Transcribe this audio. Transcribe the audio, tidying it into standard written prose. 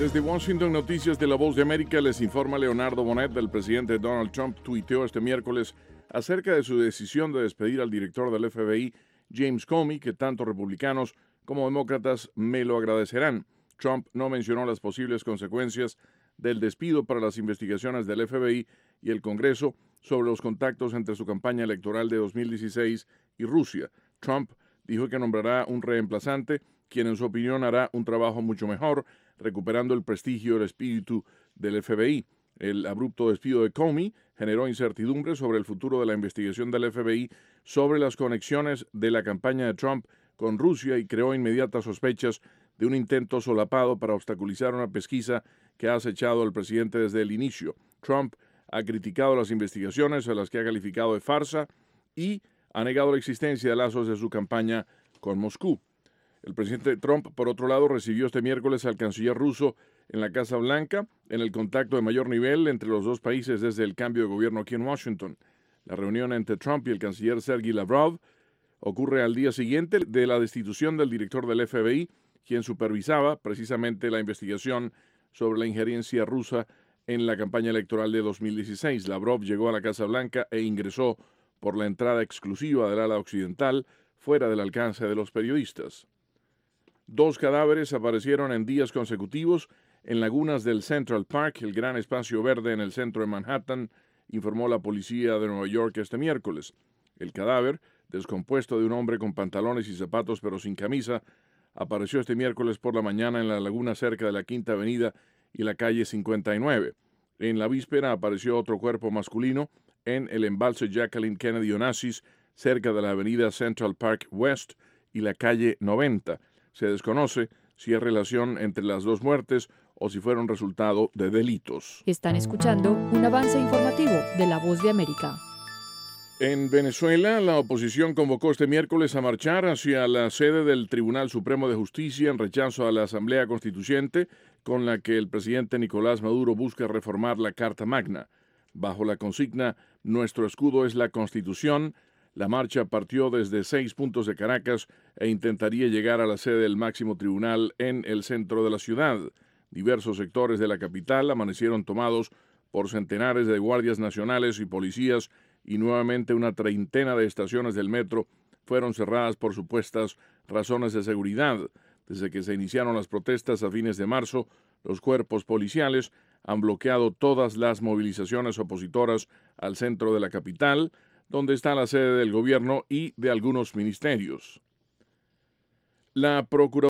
Desde Washington, Noticias de La Voz de América, les informa Leonardo Bonet. El presidente Donald Trump tuiteó este miércoles acerca de su decisión de despedir al director del FBI, James Comey, que tanto republicanos como demócratas me lo agradecerán. Trump no mencionó las posibles consecuencias del despido para las investigaciones del FBI y el Congreso sobre los contactos entre su campaña electoral de 2016 y Rusia. Trump dijo que nombrará un reemplazante, quien en su opinión hará un trabajo mucho mejor, recuperando el prestigio y el espíritu del FBI. El abrupto despido de Comey generó incertidumbre sobre el futuro de la investigación del FBI sobre las conexiones de la campaña de Trump con Rusia y creó inmediatas sospechas de un intento solapado para obstaculizar una pesquisa que ha acechado al presidente desde el inicio. Trump ha criticado las investigaciones, a las que ha calificado de farsa, y ha negado la existencia de lazos de su campaña con Moscú. El presidente Trump, por otro lado, recibió este miércoles al canciller ruso en la Casa Blanca, en el contacto de mayor nivel entre los dos países desde el cambio de gobierno aquí en Washington. La reunión entre Trump y el canciller Sergei Lavrov ocurre al día siguiente de la destitución del director del FBI, quien supervisaba precisamente la investigación sobre la injerencia rusa en la campaña electoral de 2016. Lavrov llegó a la Casa Blanca e ingresó por la entrada exclusiva del ala occidental, fuera del alcance de los periodistas. 2 cadáveres aparecieron en días consecutivos en lagunas del Central Park, el gran espacio verde en el centro de Manhattan, informó la policía de Nueva York este miércoles. El cadáver, descompuesto de un hombre con pantalones y zapatos pero sin camisa, apareció este miércoles por la mañana en la laguna cerca de la Quinta Avenida y la calle 59. En la víspera apareció otro cuerpo masculino en el embalse Jacqueline Kennedy Onassis, cerca de la avenida Central Park West y la calle 90. Se desconoce si hay relación entre las dos muertes o si fueron resultado de delitos. Están escuchando un avance informativo de La Voz de América. En Venezuela, la oposición convocó este miércoles a marchar hacia la sede del Tribunal Supremo de Justicia en rechazo a la Asamblea Constituyente, con la que el presidente Nicolás Maduro busca reformar la Carta Magna. Bajo la consigna "Nuestro escudo es la Constitución", la marcha partió desde 6 puntos de Caracas e intentaría llegar a la sede del máximo tribunal en el centro de la ciudad. Diversos sectores de la capital amanecieron tomados por centenares de guardias nacionales y policías, y nuevamente una treintena de estaciones del metro fueron cerradas por supuestas razones de seguridad. Desde que se iniciaron las protestas a fines de marzo, los cuerpos policiales han bloqueado todas las movilizaciones opositoras al centro de la capital, donde está la sede del gobierno y de algunos ministerios. La Procuraduría